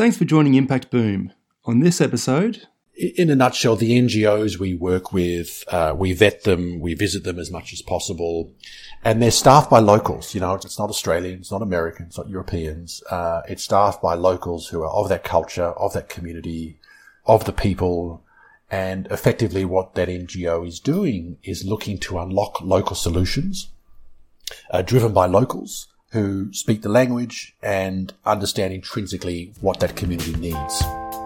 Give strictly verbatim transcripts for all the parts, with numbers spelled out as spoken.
Thanks for joining Impact Boom. On this episode... In a nutshell, the N G Os we work with, uh, we vet them, we visit them as much as possible, and they're staffed by locals. You know, it's not Australian, it's not American, it's not Europeans. Uh, it's staffed by locals who are of that culture, of that community, of the people, and effectively what that N G O is doing is looking to unlock local solutions, uh, driven by locals who speak the language and understand intrinsically what that community needs.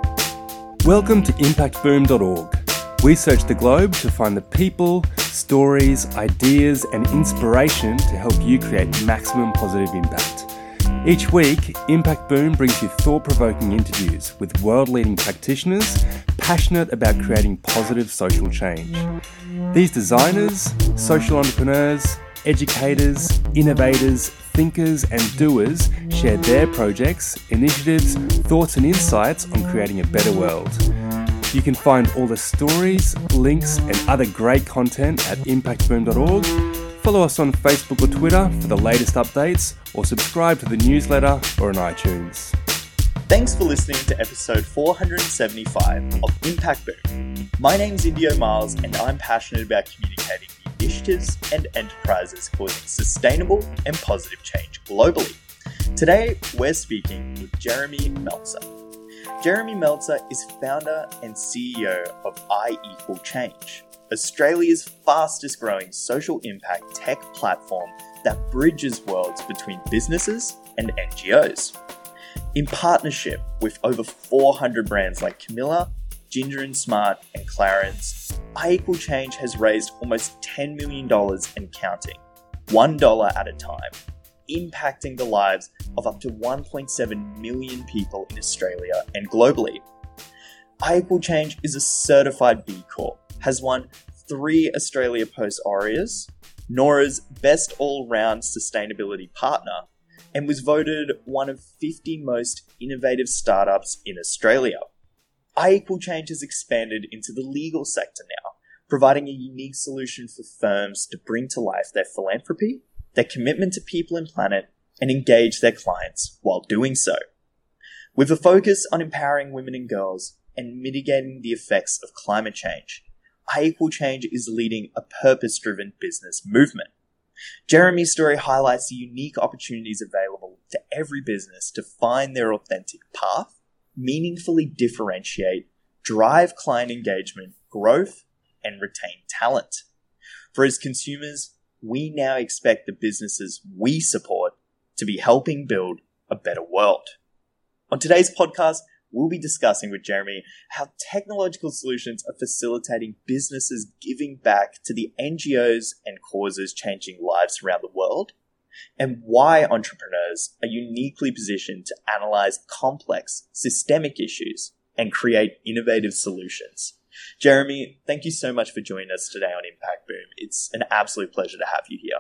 Welcome to impact boom dot org. We search the globe to find the people, stories, ideas, and inspiration to help you create maximum positive impact. Each week, Impact Boom brings you thought-provoking interviews with world-leading practitioners passionate about creating positive social change. These designers, social entrepreneurs, educators, innovators, thinkers and doers share their projects, initiatives, thoughts and insights on creating a better world. You can find all the stories, links and other great content at impact boom dot org. Follow us on Facebook or Twitter for the latest updates, or subscribe to the newsletter or on iTunes. Thanks for listening to episode four hundred seventy-five of Impact Boom. My name's Indio Miles and I'm passionate about communicating the initiatives and enterprises causing sustainable and positive change globally. Today, we're speaking with Jeremy Meltzer. Jeremy Meltzer is founder and C E O of I Equal Change, Australia's fastest growing social impact tech platform that bridges worlds between businesses and N G Os. In partnership with over four hundred brands like Camilla, Ginger and Smart, and Clarins, I Equal Change has raised almost ten million dollars and counting, one dollar at a time, impacting the lives of up to one point seven million people in Australia and globally. I Equal Change is a certified B Corp, has won three Australia Post Aureas, Nora's Best All-Round Sustainability Partner, and was voted one of fifty most innovative startups in Australia. I Equal Change has expanded into the legal sector now, providing a unique solution for firms to bring to life their philanthropy, their commitment to people and planet, and engage their clients while doing so. With a focus on empowering women and girls and mitigating the effects of climate change, I Equal Change is leading a purpose-driven business movement. Jeremy's story highlights the unique opportunities available to every business to find their authentic path, meaningfully differentiate, drive client engagement, growth, and retain talent. For as consumers, we now expect the businesses we support to be helping build a better world. On today's podcast, we'll be discussing with Jeremy how technological solutions are facilitating businesses giving back to the N G Os and causes changing lives around the world, and why entrepreneurs are uniquely positioned to analyze complex, systemic issues and create innovative solutions. Jeremy, thank you so much for joining us today on Impact Boom. It's an absolute pleasure to have you here.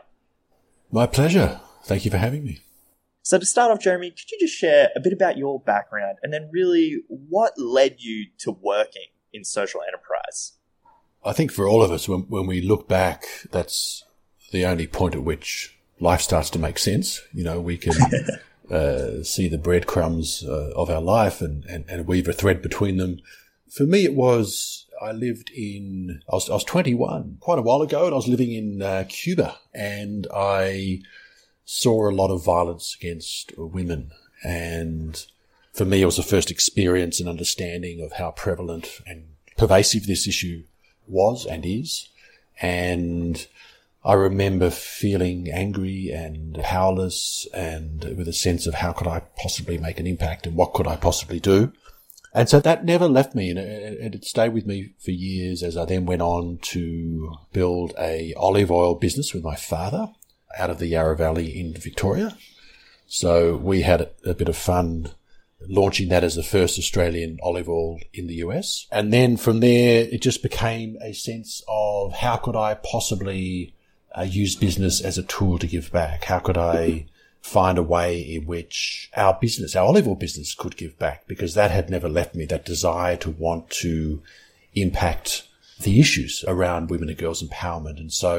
My pleasure. Thank you for having me. So to start off, Jeremy, could you just share a bit about your background and then really what led you to working in social enterprise? I think for all of us, when, when we look back, that's the only point at which life starts to make sense. You know, we can uh, see the breadcrumbs uh, of our life and, and, and weave a thread between them. For me, it was, I lived in, I was, I was twenty-one quite a while ago, and I was living in uh, Cuba, and I saw a lot of violence against women. And for me, it was the first experience and understanding of how prevalent and pervasive this issue was and is. And I remember feeling angry and powerless and with a sense of how could I possibly make an impact and what could I possibly do. And so that never left me, and it, it stayed with me for years as I then went on to build a olive oil business with my father out of the Yarra Valley in Victoria. So we had a bit of fun launching that as the first Australian olive oil in the U S. And then from there, it just became a sense of how could I possibly uh, use business as a tool to give back? How could I find a way in which our business, our olive oil business, could give back? Because that had never left me, that desire to want to impact the issues around women and girls empowerment. And so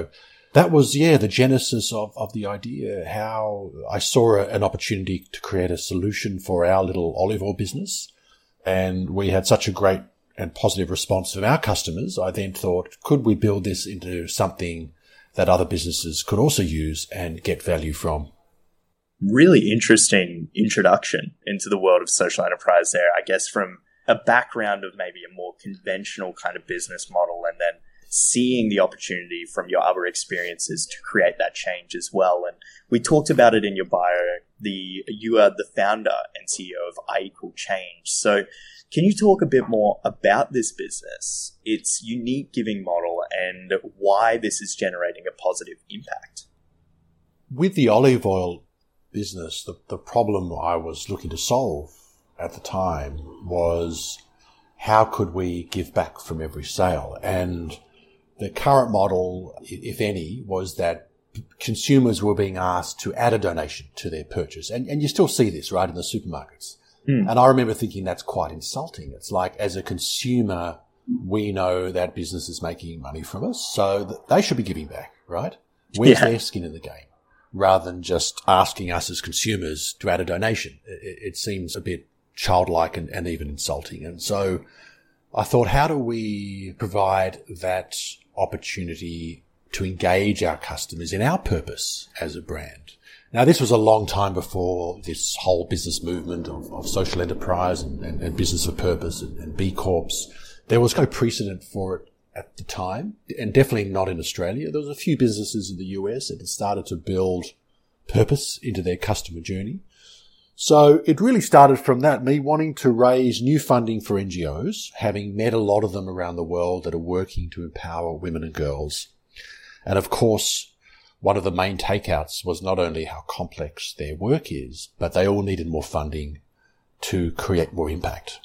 that was, yeah, the genesis of, of the idea, how I saw a, an opportunity to create a solution for our little olive oil business. And we had such a great and positive response from our customers. I then thought, could we build this into something that other businesses could also use and get value from? Really interesting introduction into the world of social enterprise there, I guess, from a background of maybe a more conventional kind of business model, and then seeing the opportunity from your other experiences to create that change as well. And we talked about it in your bio. The you are the founder and C E O of I Equal Change. So can you talk a bit more about this business, its unique giving model, and why this is generating a positive impact? With the olive oil business, the, the problem I was looking to solve at the time was, how could we give back from every sale? And the current model, if any, was that consumers were being asked to add a donation to their purchase. And, and you still see this, right, in the supermarkets. Mm. And I remember thinking that's quite insulting. It's like, as a consumer, we know that business is making money from us, so they should be giving back, right? Where's yeah. their skin in the game? Rather than just asking us as consumers to add a donation. It, it seems a bit childlike and, and even insulting. And so I thought, how do we provide that opportunity to engage our customers in our purpose as a brand? Now, this was a long time before this whole business movement of, of social enterprise and, and, and business for purpose and, and B Corps. There was no precedent for it at the time, and definitely not in Australia. There was a few businesses in the U S that had started to build purpose into their customer journey. So it really started from that, me wanting to raise new funding for N G Os, having met a lot of them around the world that are working to empower women and girls. And of course, one of the main takeouts was not only how complex their work is, but they all needed more funding to create more impact.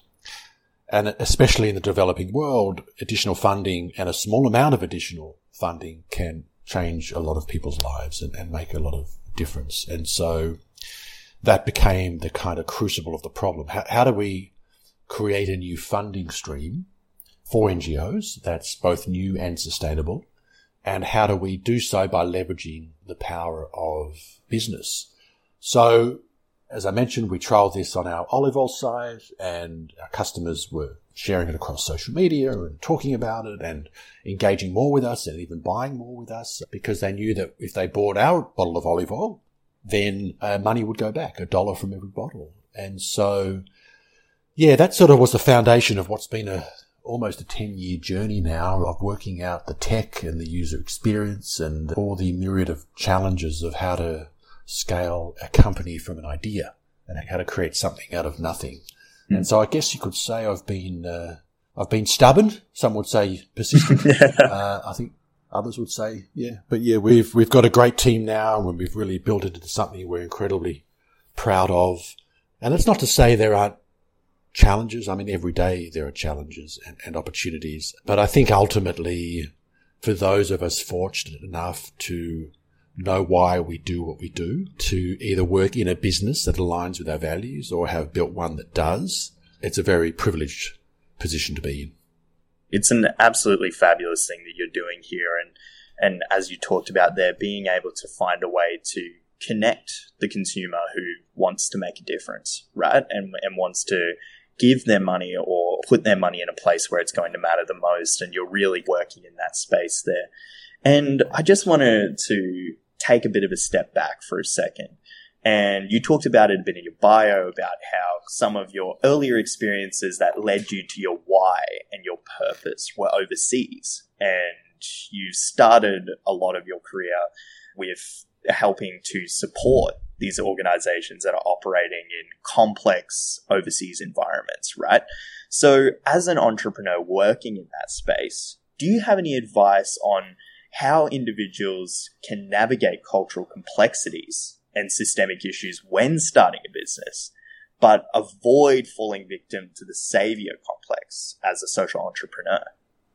And especially in the developing world, additional funding and a small amount of additional funding can change a lot of people's lives and, and make a lot of difference. And so that became the kind of crucible of the problem. How, how do we create a new funding stream for N G Os that's both new and sustainable? And how do we do so by leveraging the power of business? So, as I mentioned, we trialed this on our olive oil side, and our customers were sharing it across social media and talking about it and engaging more with us and even buying more with us, because they knew that if they bought our bottle of olive oil, then uh, money would go back, a dollar from every bottle. And so, yeah, that sort of was the foundation of what's been a almost a ten-year journey now of working out the tech and the user experience and all the myriad of challenges of how to scale a company from an idea and how to create something out of nothing. Mm. And so I guess you could say I've been uh, I've been stubborn. Some would say persistent. yeah. uh, I think others would say, yeah. But yeah, we've we've got a great team now, and we've really built it into something we're incredibly proud of. And it's not to say there aren't challenges. I mean, every day there are challenges and, and opportunities. But I think ultimately, for those of us fortunate enough to know why we do what we do, to either work in a business that aligns with our values or have built one that does, it's a very privileged position to be in. It's an absolutely fabulous thing that you're doing here. And, and as you talked about there, being able to find a way to connect the consumer who wants to make a difference, right? And, and wants to give their money or put their money in a place where it's going to matter the most. And you're really working in that space there. And I just wanted to take a bit of a step back for a second. And you talked about it a bit in your bio about how some of your earlier experiences that led you to your why and your purpose were overseas. And you started a lot of your career with helping to support these organizations that are operating in complex overseas environments, right? So as an entrepreneur working in that space, do you have any advice on how individuals can navigate cultural complexities and systemic issues when starting a business, but avoid falling victim to the savior complex as a social entrepreneur?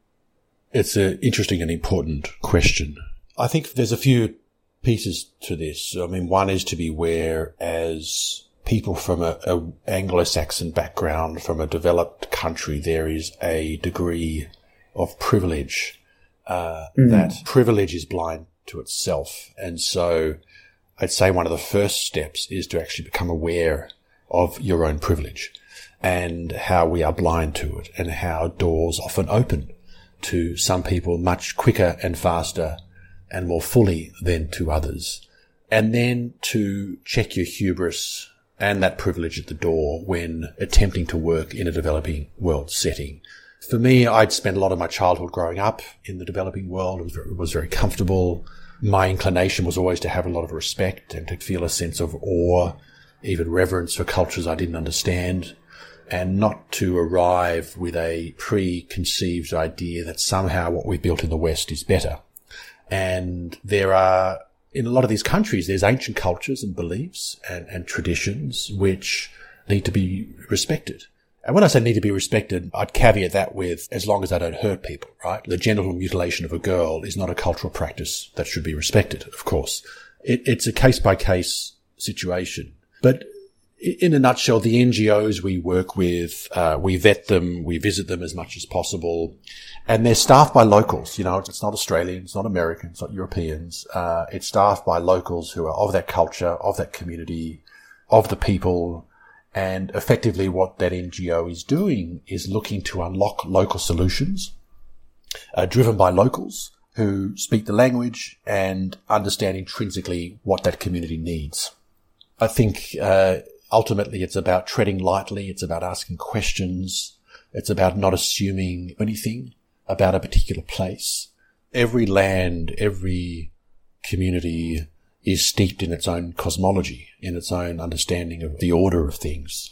It's an interesting and important question. I think there's a few pieces to this. I mean, one is to be aware as people from a, a Anglo-Saxon background, from a developed country, there is a degree of privilege. Uh, mm. That privilege is blind to itself. And so I'd say one of the first steps is to actually become aware of your own privilege and how we are blind to it and how doors often open to some people much quicker and faster and more fully than to others. And then to check your hubris and that privilege at the door when attempting to work in a developing world setting. For me, I'd spent a lot of my childhood growing up in the developing world. It was very, it was very comfortable. My inclination was always to have a lot of respect and to feel a sense of awe, even reverence for cultures I didn't understand, and not to arrive with a preconceived idea that somehow what we've built in the West is better. And there are, in a lot of these countries, there's ancient cultures and beliefs and, and traditions which need to be respected. And when I say need to be respected, I'd caveat that with as long as they don't hurt people, right? The genital mutilation of a girl is not a cultural practice that should be respected, of course. It, it's a case-by-case situation. But in a nutshell, the N G Os we work with, uh, we vet them, we visit them as much as possible, and they're staffed by locals. You know, it's not Australian, it's not American, it's not Europeans. Uh, it's staffed by locals who are of that culture, of that community, of the people. And effectively what that N G O is doing is looking to unlock local solutions, uh, driven by locals who speak the language and understand intrinsically what that community needs. I think uh, ultimately it's about treading lightly. It's about asking questions. It's about not assuming anything about a particular place. Every land, every community is steeped in its own cosmology, in its own understanding of the order of things.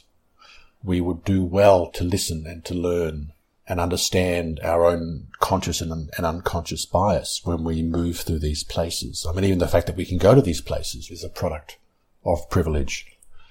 We would do well to listen and to learn and understand our own conscious and, and unconscious bias when we move through these places. I mean, even the fact that we can go to these places is a product of privilege.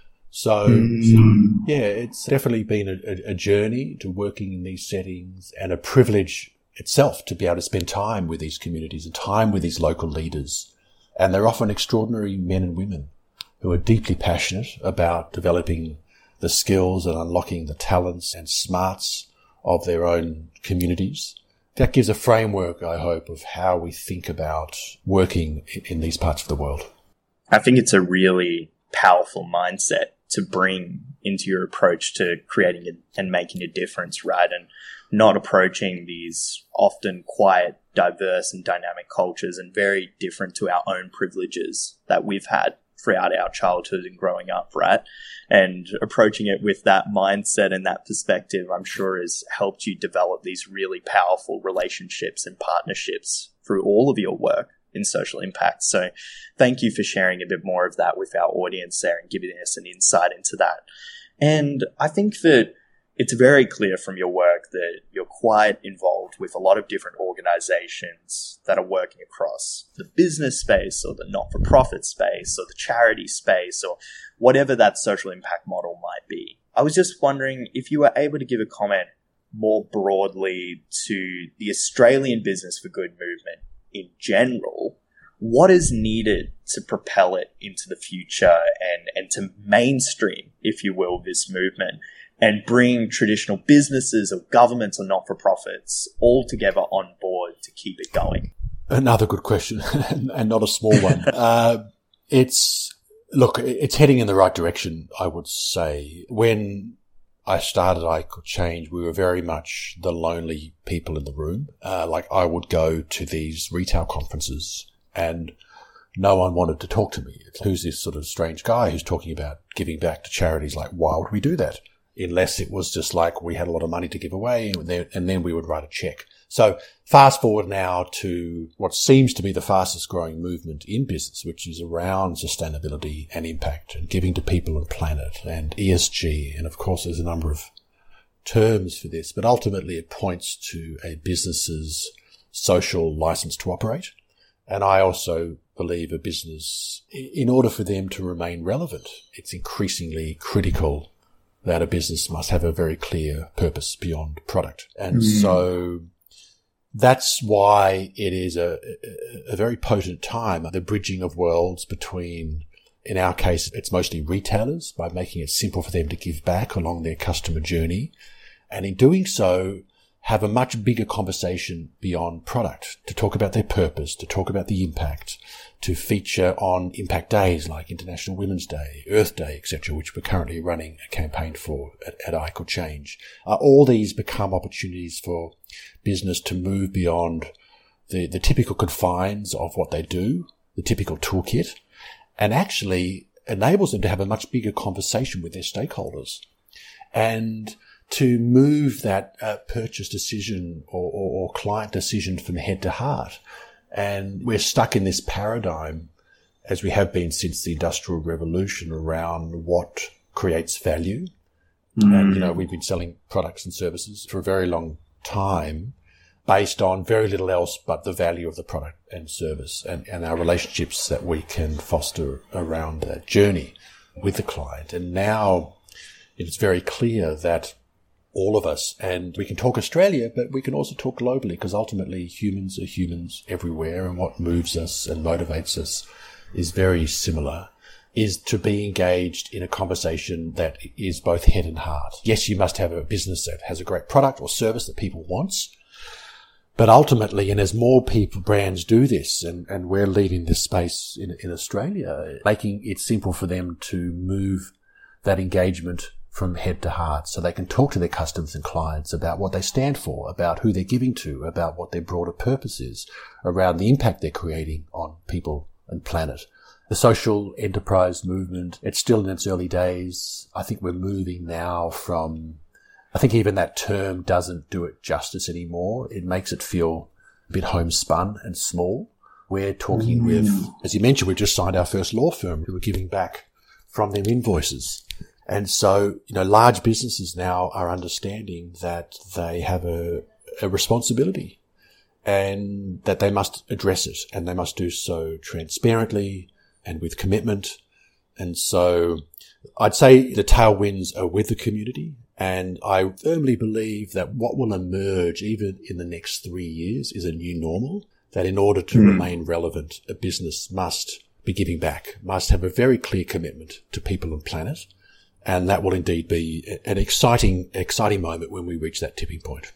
So, mm. yeah, it's definitely been a, a journey to working in these settings and a privilege itself to be able to spend time with these communities and time with these local leaders. And they're often extraordinary men and women who are deeply passionate about developing the skills and unlocking the talents and smarts of their own communities. That gives a framework, I hope, of how we think about working in these parts of the world. I think it's a really powerful mindset to bring into your approach to creating a, and making a difference, right? And not approaching these often quiet, diverse and dynamic cultures and very different to our own privileges that we've had throughout our childhood and growing up, right? And approaching it with that mindset and that perspective, I'm sure has helped you develop these really powerful relationships and partnerships through all of your work in social impact. So thank you for sharing a bit more of that with our audience there and giving us an insight into that. And I think that it's very clear from your work that you're quite involved with a lot of different organizations that are working across the business space or the not-for-profit space or the charity space or whatever that social impact model might be. I was just wondering if you were able to give a comment more broadly to the Australian Business for Good movement in general. What is needed to propel it into the future and, and to mainstream, if you will, this movement and bring traditional businesses or governments or not-for-profits all together on board to keep it going? Another good question and not a small one. uh, it's, look, it's heading in the right direction, I would say. When I started I Could Change, we were very much the lonely people in the room. Uh, like I would go to these retail conferences and no one wanted to talk to me. It's, who's this sort of strange guy who's talking about giving back to charities? Like, why would we do that? Unless it was just like we had a lot of money to give away and then, and then we would write a check. So fast forward now to what seems to be the fastest growing movement in business, which is around sustainability and impact and giving to people and planet and E S G. And of course, there's a number of terms for this, but ultimately it points to a business's social license to operate. And I also believe a business, in order for them to remain relevant, it's increasingly critical that a business must have a very clear purpose beyond product. And mm. so that's why it is a, a, a very potent time, the bridging of worlds between, in our case, it's mostly retailers, by making it simple for them to give back along their customer journey. And in doing so, have a much bigger conversation beyond product, to talk about their purpose, to talk about the impact, to feature on impact days like International Women's Day, Earth Day, et cetera, which we're currently running a campaign for at, at I Could Change. Uh, all these become opportunities for business to move beyond the, the typical confines of what they do, the typical toolkit, and actually enables them to have a much bigger conversation with their stakeholders and to move that uh, purchase decision or, or, or client decision from head to heart. And we're stuck in this paradigm, as we have been since the Industrial Revolution, around what creates value. Mm. And, you know, we've been selling products and services for a very long time based on very little else but the value of the product and service and, and our relationships that we can foster around that journey with the client. And now it's very clear that all of us, and we can talk Australia, but we can also talk globally, because ultimately humans are humans everywhere, and what moves us and motivates us is very similar, is to be engaged in a conversation that is both head and heart. Yes, you must have a business that has a great product or service that people want, but ultimately, and as more people, brands do this, and, and we're leading this space in, in Australia, making it simple for them to move that engagement from head to heart, so they can talk to their customers and clients about what they stand for, about who they're giving to, about what their broader purpose is, around the impact they're creating on people and planet. The social enterprise movement, it's still in its early days. I think we're moving now from, I think even that term doesn't do it justice anymore. It makes it feel a bit homespun and small. We're talking mm. with, as you mentioned, we've just signed our first law firm who are giving back from their invoices. And so, you know, large businesses now are understanding that they have a, a responsibility and that they must address it, and they must do so transparently and with commitment. And so I'd say the tailwinds are with the community. And I firmly believe that what will emerge even in the next three years is a new normal, that in order to mm. remain relevant, a business must be giving back, must have a very clear commitment to people and planet. And that will indeed be an exciting, exciting moment when we reach that tipping point.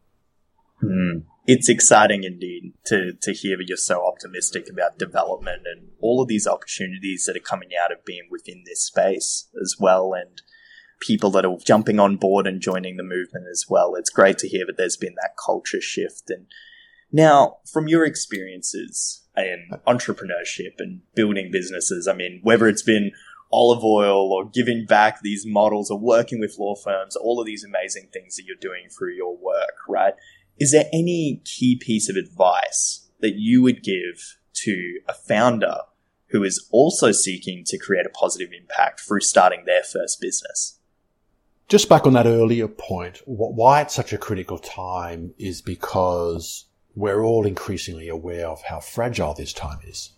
Mm. It's exciting indeed to, to hear that you're so optimistic about development and all of these opportunities that are coming out of being within this space as well, and people that are jumping on board and joining the movement as well. It's great to hear that there's been that culture shift. And now, from your experiences in entrepreneurship and building businesses, I mean, whether it's been olive oil or giving back these models or working with law firms, all of these amazing things that you're doing through your work, right? Is there any key piece of advice that you would give to a founder who is also seeking to create a positive impact through starting their first business? Just back on that earlier point, why it's such a critical time is because we're all increasingly aware of how fragile this time is.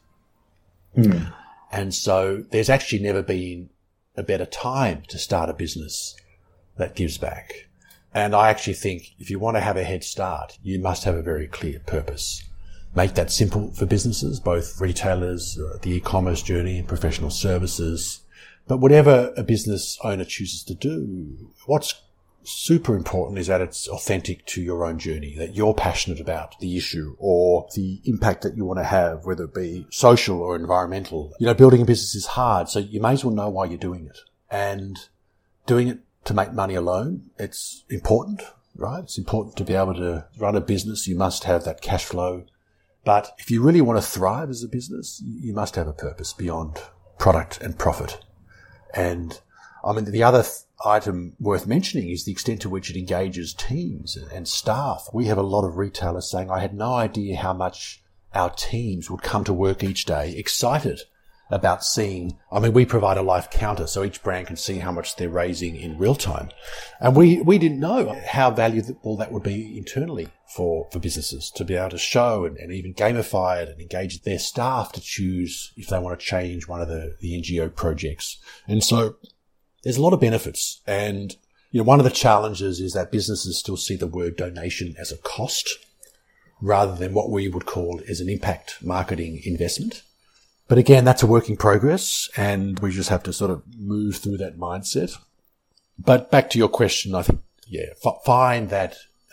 Mm. And so there's actually never been a better time to start a business that gives back. And I actually think if you want to have a head start, you must have a very clear purpose. Make that simple for businesses, both retailers, the e-commerce journey and professional services. But whatever a business owner chooses to do, what's super important is that it's authentic to your own journey, that you're passionate about the issue or the impact that you want to have, whether it be social or environmental. You know, building a business is hard, so you may as well know why you're doing it. And doing it to make money alone, it's important, right? It's important to be able to run a business. You must have that cash flow. But if you really want to thrive as a business, you must have a purpose beyond product and profit. And I mean, the other th- item worth mentioning is the extent to which it engages teams and staff. We have a lot of retailers saying, I had no idea how much our teams would come to work each day excited about seeing, I mean, we provide a live counter so each brand can see how much they're raising in real time. And we, we didn't know how valuable that would be internally for, for businesses to be able to show and, and even gamify it and engage their staff to choose if they want to change one of the, the N G O projects. And so there's a lot of benefits. And, you know, one of the challenges is that businesses still see the word donation as a cost rather than what we would call as an impact marketing investment. But again, that's a work in progress, and we just have to sort of move through that mindset. But back to your question, I think, yeah, f- find that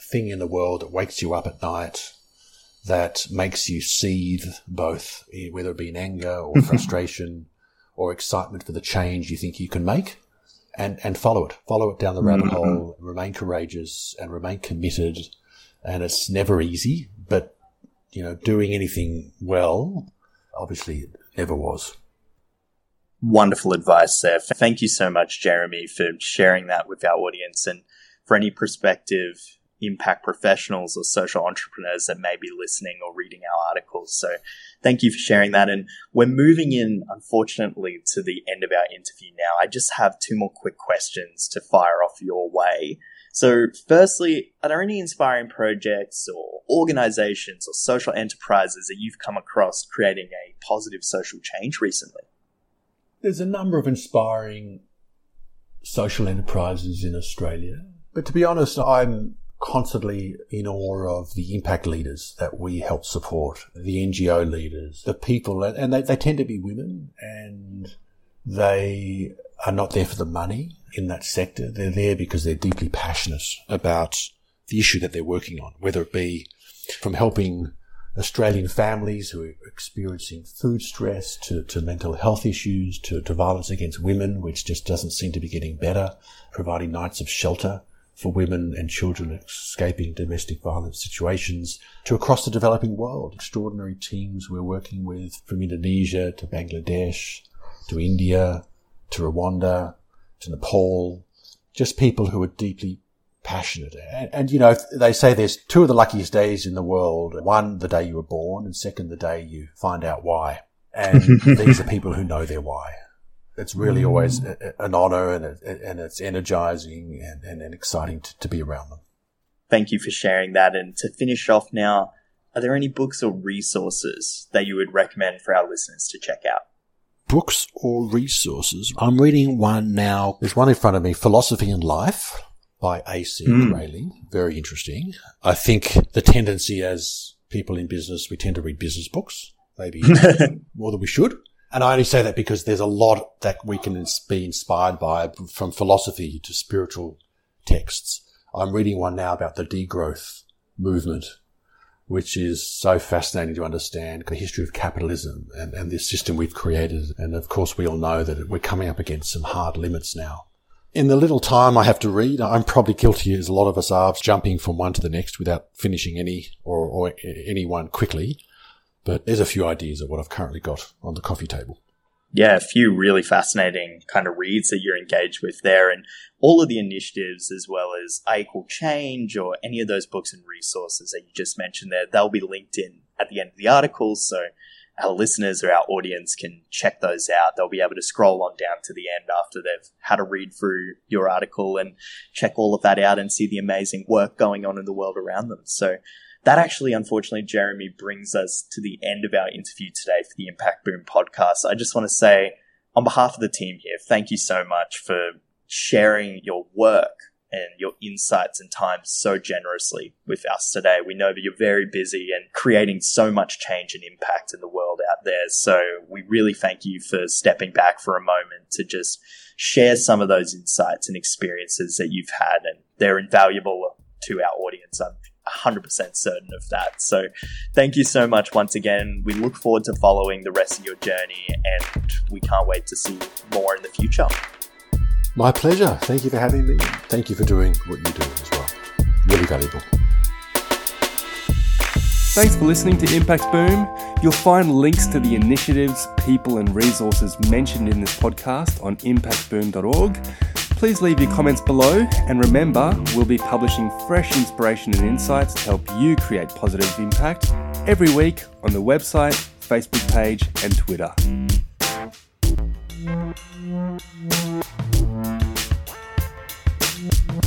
thing in the world that wakes you up at night, that makes you seethe both, whether it be in anger or frustration or excitement for the change you think you can make, and, and follow it. Follow it down the rabbit mm-hmm. hole, remain courageous and remain committed. And it's never easy, but, you know, doing anything well, obviously it never was. Wonderful advice there. Thank you so much, Jeremy, for sharing that with our audience, and for any prospective impact professionals or social entrepreneurs that may be listening or reading our articles. So thank you for sharing that. And we're moving in, unfortunately, to the end of our interview now. I just have two more quick questions to fire off your way. So firstly, are there any inspiring projects or organizations or social enterprises that you've come across creating a positive social change recently? There's a number of inspiring social enterprises in Australia. But to be honest, I'm constantly in awe of the impact leaders that we help support, the N G O leaders, the people, and they, they tend to be women, and they are not there for the money in that sector. They're there because they're deeply passionate about the issue that they're working on, whether it be from helping Australian families who are experiencing food stress to, to mental health issues, to, to violence against women, which just doesn't seem to be getting better, providing nights of shelter for women and children escaping domestic violence situations, to across the developing world. Extraordinary teams we're working with, from Indonesia to Bangladesh, to India, to Rwanda, to Nepal, just people who are deeply passionate. And, and, you know, they say there's two of the luckiest days in the world. One, the day you were born, and second, the day you find out why. And these are people who know their why. It's really always an honour, and it, and it's energising and, and, and exciting to, to be around them. Thank you for sharing that. And to finish off now, are there any books or resources that you would recommend for our listeners to check out? Books or resources? I'm reading one now. There's one in front of me, Philosophy and Life by A C Mm. Grayling. Very interesting. I think the tendency as people in business, we tend to read business books, maybe more than we should. And I only say that because there's a lot that we can be inspired by, from philosophy to spiritual texts. I'm reading one now about the degrowth movement, which is so fascinating to understand the history of capitalism and, and this system we've created. And of course, we all know that we're coming up against some hard limits now. In the little time I have to read, I'm probably guilty, as a lot of us are, jumping from one to the next without finishing any or, or any one quickly. But there's a few ideas of what I've currently got on the coffee table. Yeah, a few really fascinating kind of reads that you're engaged with there, and all of the initiatives, as well as I Equal Change or any of those books and resources that you just mentioned there, they'll be linked in at the end of the articles, so our listeners or our audience can check those out. They'll be able to scroll on down to the end after they've had a read through your article and check all of that out and see the amazing work going on in the world around them. So that actually, unfortunately, Jeremy, brings us to the end of our interview today for the Impact Boom podcast. I just want to say, on behalf of the team here, thank you so much for sharing your work and your insights and time so generously with us today. We know that you're very busy and creating so much change and impact in the world out there. So we really thank you for stepping back for a moment to just share some of those insights and experiences that you've had, and they're invaluable to our audience. I'm one hundred percent certain of that. So thank you so much once again. We look forward to following the rest of your journey, and we can't wait to see more in the future. My pleasure. Thank you for having me. Thank you for doing what you do as well. Really valuable. Thanks for listening to Impact Boom. You'll find links to the initiatives, people and resources mentioned in this podcast on impact boom dot org. Please leave your comments below, and remember, we'll be publishing fresh inspiration and insights to help you create positive impact every week on the website, Facebook page and Twitter. Thank you.